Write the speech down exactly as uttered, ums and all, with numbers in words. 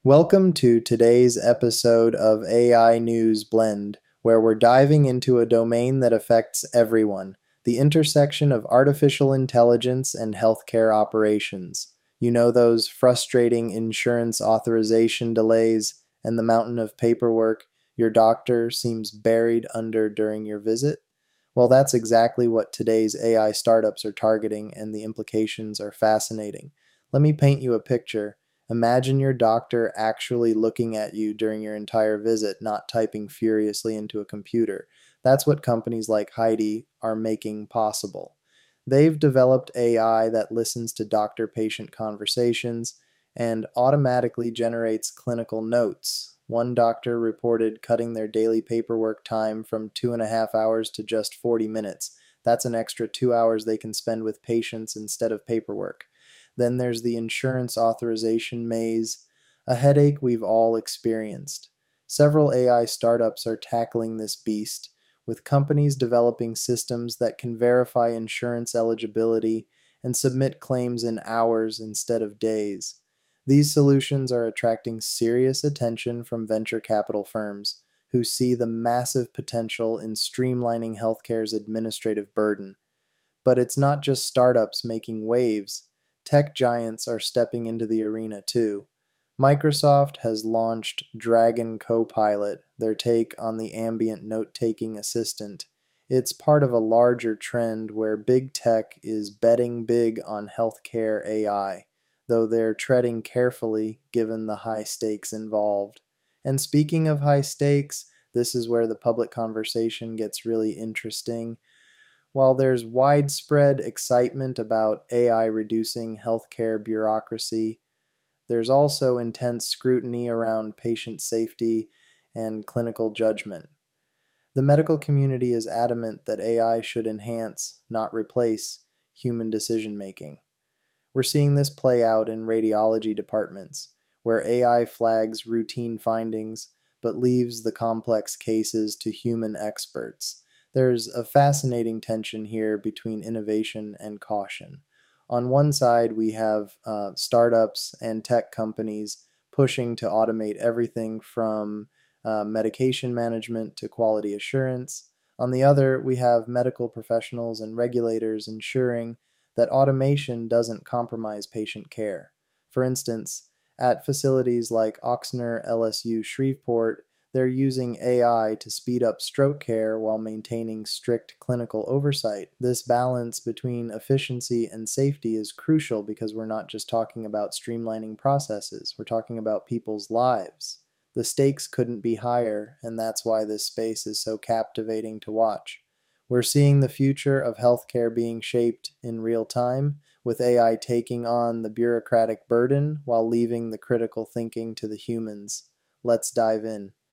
Welcome to today's episode of A I News Blend, where we're diving into a domain that affects everyone, the intersection of artificial intelligence and healthcare operations. You know, those frustrating insurance authorization delays and the mountain of paperwork your doctor seems buried under during your visit? Well, that's exactly what today's A I startups are targeting, and the implications are fascinating. Let me paint you a picture. Imagine your doctor actually looking at you during your entire visit, not typing furiously into a computer. That's what companies like Heidi are making possible. They've developed A I that listens to doctor patient conversations and automatically generates clinical notes. One doctor reported cutting their daily paperwork time from two and a half hours to just forty minutes. That's an extra two hours they can spend with patients instead of paperwork. Then there's the insurance authorization maze, a headache we've all experienced. Several A I startups are tackling this beast, with companies developing systems that can verify insurance eligibility and submit claims in hours instead of days. These solutions are attracting serious attention from venture capital firms who see the massive potential in streamlining healthcare's administrative burden. But it's not just startups making waves. Tech giants are stepping into the arena too. Microsoft has launched Dragon Copilot, their take on the ambient note taking assistant. It's part of a larger trend where big tech is betting big on healthcare A I, though they're treading carefully given the high stakes involved. And speaking of high stakes, this is where the public conversation gets really interesting. While there's widespread excitement about A I reducing healthcare bureaucracy, there's also intense scrutiny around patient safety and clinical judgment. The medical community is adamant that A I should enhance, not replace, human decision making. We're seeing this play out in radiology departments, where A I flags routine findings but leaves the complex cases to human experts. There's a fascinating tension here between innovation and caution. On one side, we have uh, startups and tech companies pushing to automate everything from uh, medication management to quality assurance. On the other, we have medical professionals and regulators ensuring that automation doesn't compromise patient care. For instance, at facilities like Ochsner L S U Shreveport, they're using A I to speed up stroke care while maintaining strict clinical oversight. This balance between efficiency and safety is crucial because we're not just talking about streamlining processes, we're talking about people's lives. The stakes couldn't be higher, and that's why this space is so captivating to watch. We're seeing the future of healthcare being shaped in real time, with A I taking on the bureaucratic burden while leaving the critical thinking to the humans. Let's dive in.